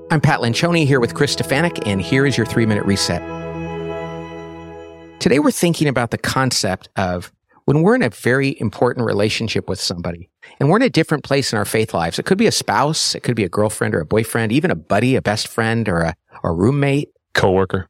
I'm Pat Lencioni here with Chris Stefanik, and here is your 3-minute reset. Today we're thinking about the concept of when we're in a very important relationship with somebody, and we're in a different place in our faith lives. It could be a spouse, it could be a girlfriend or a boyfriend, even a buddy, a best friend, or a roommate. Coworker.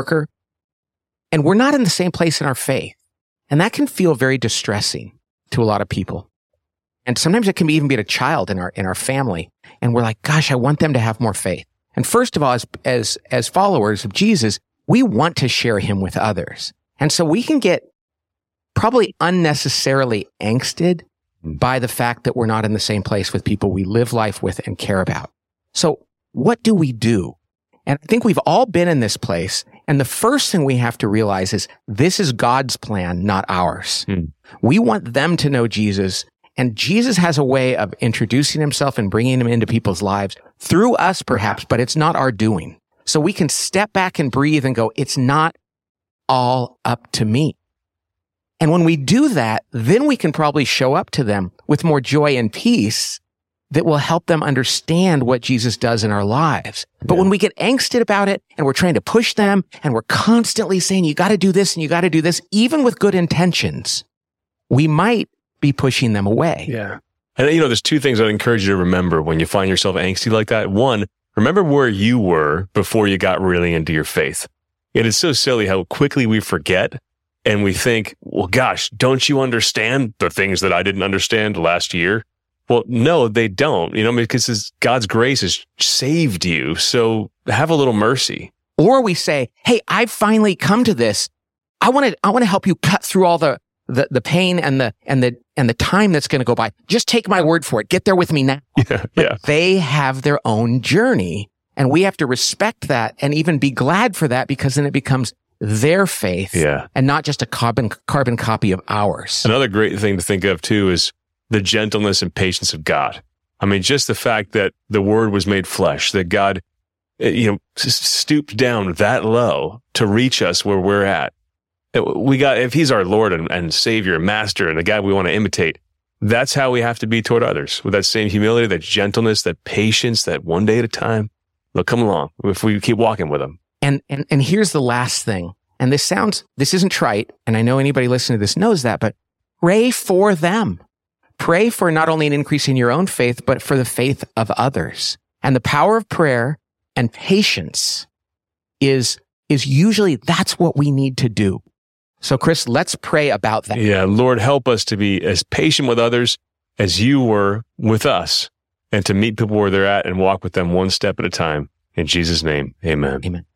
And we're not in the same place in our faith. And that can feel very distressing to a lot of people. And sometimes it can even be a child in our family. And we're like, gosh, I want them to have more faith. And first of all, as followers of Jesus, we want to share him with others. And so we can get probably unnecessarily angsted by the fact that we're not in the same place with people we live life with and care about. So what do we do? And I think we've all been in this place. And the first thing we have to realize is this is God's plan, not ours. We want them to know Jesus. And Jesus has a way of introducing himself and bringing him into people's lives through us, perhaps, but it's not our doing. So we can step back and breathe and go, it's not all up to me. And when we do that, then we can probably show up to them with more joy and peace that will help them understand what Jesus does in our lives. But when we get angsted about it and we're trying to push them and we're constantly saying, you got to do this and you got to do this, even with good intentions, we might be pushing them away. Yeah. And there's two things I'd encourage you to remember when you find yourself angsty like that. One, remember where you were before you got really into your faith. It is so silly how quickly we forget and we think, well, gosh, don't you understand the things that I didn't understand last year? Well, no, they don't, because God's grace has saved you. So have a little mercy. Or we say, hey, I've finally come to this. I want to help you cut through all the pain and the time that's going to go by. Just take my word for it. Get there with me now. Yeah. They have their own journey, and we have to respect that and even be glad for that, because then it becomes their faith and not just a carbon copy of ours. Another great thing to think of too is the gentleness and patience of God. I mean, just the fact that the word was made flesh, that God, stooped down that low to reach us where we're at. If he's our Lord and Savior and Master and the guy we want to imitate, that's how we have to be toward others, with that same humility, that gentleness, that patience, that one day at a time. They'll come along if we keep walking with them. And here's the last thing. And this isn't trite, and I know anybody listening to this knows that, but pray for them. Pray for not only an increase in your own faith, but for the faith of others. And the power of prayer and patience is usually that's what we need to do. So Chris, let's pray about that. Yeah, Lord, help us to be as patient with others as you were with us, and to meet people where they're at and walk with them one step at a time. In Jesus' name, amen. Amen.